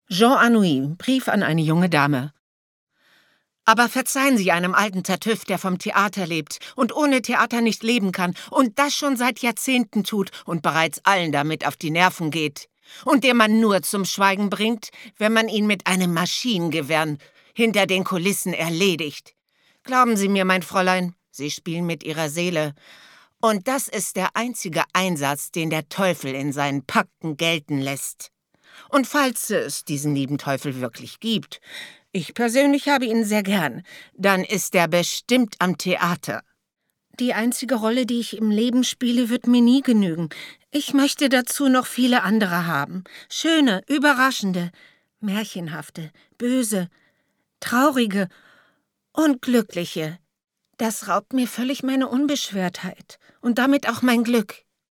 Jean Anouilh, Brief an eine junge Dame. Aber verzeihen Sie einem alten Tartüff, der vom Theater lebt und ohne Theater nicht leben kann und das schon seit Jahrzehnten tut und bereits allen damit auf die Nerven geht. Und den man nur zum Schweigen bringt, wenn man ihn mit einem Maschinengewehr hinter den Kulissen erledigt. Glauben Sie mir, mein Fräulein, Sie spielen mit Ihrer Seele. Und das ist der einzige Einsatz, den der Teufel in seinen Pakten gelten lässt. Und falls es diesen lieben Teufel wirklich gibt, ich persönlich habe ihn sehr gern, dann ist er bestimmt am Theater. Die einzige Rolle, die ich im Leben spiele, wird mir nie genügen. Ich möchte dazu noch viele andere haben. Schöne, überraschende, märchenhafte, böse, traurige und glückliche. Das raubt mir völlig meine Unbeschwertheit und damit auch mein Glück.